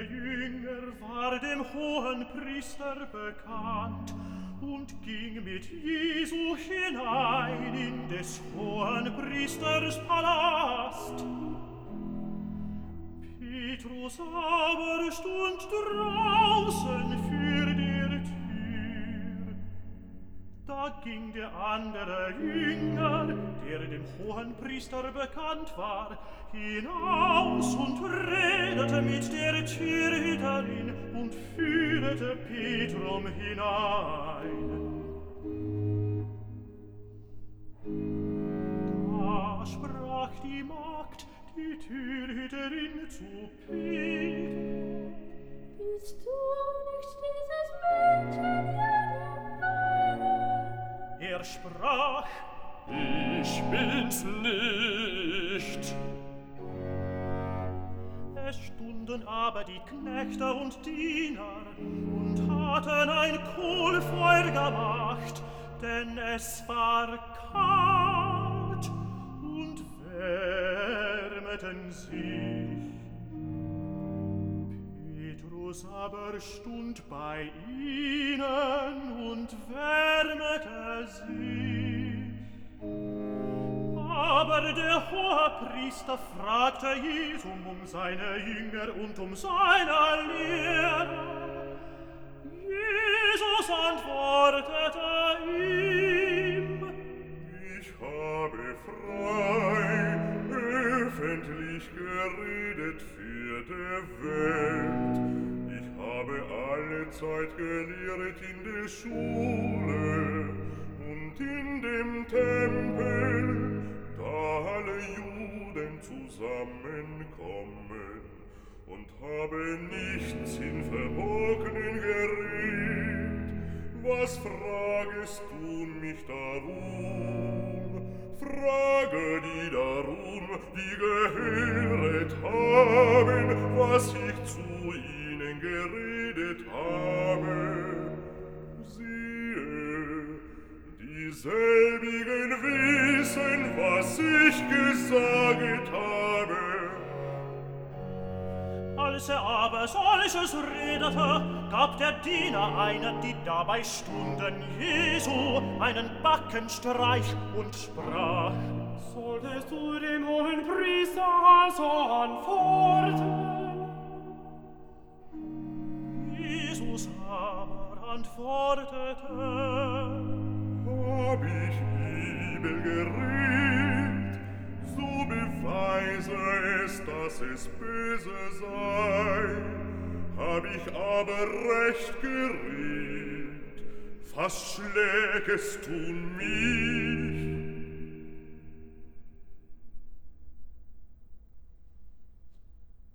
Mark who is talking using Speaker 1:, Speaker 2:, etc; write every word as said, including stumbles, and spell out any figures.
Speaker 1: Jünger war dem Hohenpriester bekannt und ging mit Jesu hinein in des Hohenpriesters Palast. Petrus aber stund draußen für der Tür. Da ging der andere Jünger, der dem Hohenpriester bekannt war, hinaus und redete mit der Türhüterin und führte Petrum hinein. Da sprach die Magd, die Türhüterin, zu Petrum:
Speaker 2: Bist du nicht dieses Mädchen Jünger?
Speaker 1: Er sprach:
Speaker 3: Ich bin's nicht.
Speaker 1: Es stunden aber die Knechte und Diener und hatten ein Kohlfeuer gemacht, denn es war kalt, und wärmeten sich. Petrus aber stund bei ihnen und wärmete sich. Aber der Hohepriester fragte Jesum um seine Jünger und um seine Lehre. Jesus antwortete ihm:
Speaker 4: Ich habe frei, öffentlich geredet für die Welt. Ich habe alle Zeit gelehrt in der Schule und in dem Tempel, da alle Juden zusammenkommen, und habe nichts in Verborgenen geredet. Was fragest du mich darum? Frage die darum, die gehöret haben, was ich zu ihnen geredet habe. Siehe, dieselbigen wissen, was ich gesagt habe.
Speaker 1: Als er aber solches redete, gab der Diener einer, die dabei stunden, Jesu einen Backenstreich und sprach:
Speaker 5: Solltest du dem Hohenpriester also antworten?
Speaker 1: Jesus aber antwortete:
Speaker 4: Hab ich übel geredet, so beweise es, dass es böse sei. Hab ich aber recht geredet, was schlägest du mich?